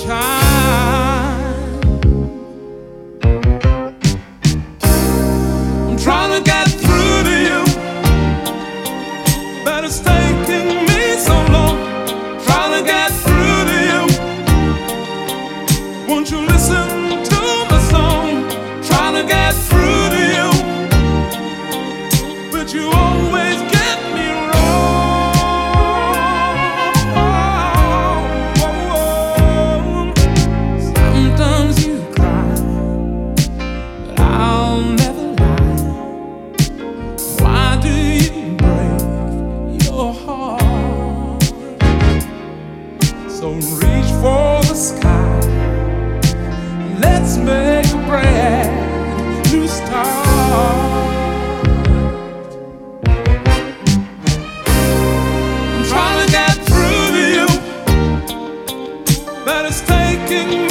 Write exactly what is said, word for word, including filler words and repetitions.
sunshine. I'm trying to get through to you, but it's taking me so long. Trying to get through to you. Won't you listen to my song? Trying to get through to you, but you always get me wrong. Sometimes you cry, but I'll never lie. Why do you break your heart? So reach for the sky, let's make a brand new start. I'm trying to get through to you, but it's taking